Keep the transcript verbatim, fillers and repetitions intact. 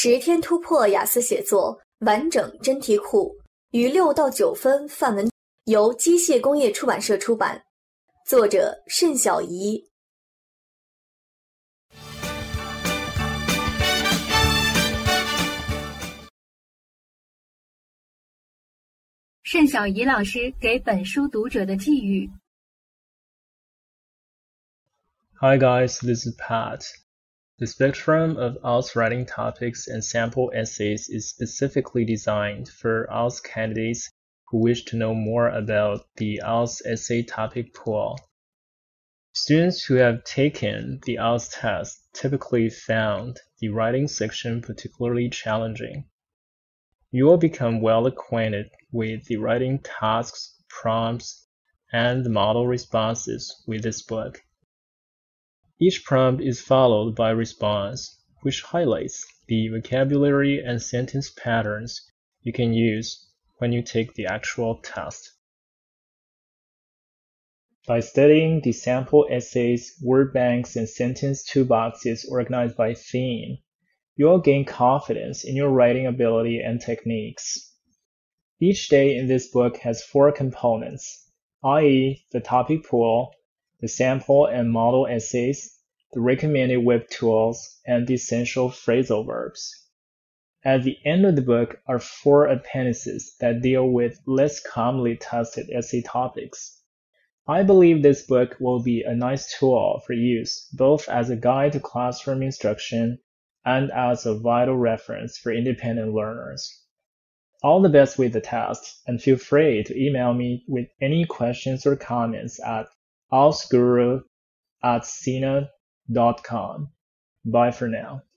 十天突破雅思写作完整真题库，与六到九分范文，由机械工业出版社出版，作者盛小怡。 盛小怡老师给本书读者的寄语。 Hi guys, this is Pat. The spectrum of I E L T S writing topics and sample essays is specifically designed for I E L T S candidates who wish to know more about the I E L T S essay topic pool. Students who have taken the I E L T S test typically found the writing section particularly challenging. You will become well acquainted with the writing tasks, prompts, and the model responses with this book. Each prompt is followed by a response, which highlights the vocabulary and sentence patterns you can use when you take the actual test. By studying the sample essays, word banks, and sentence toolboxes organized by theme, you will gain confidence in your writing ability and techniques. Each day in this book has four components, that is the topic pool, the sample and model essays, the recommended web tools, and the essential phrasal verbs. At the end of the book are four appendices that deal with less commonly tested essay topics. I believe this book will be a nice tool for use, both as a guide to classroom instruction and as a vital reference for independent learners. All the best with the test, and feel free to email me with any questions or comments at altsguru at sina dot com. Bye for now.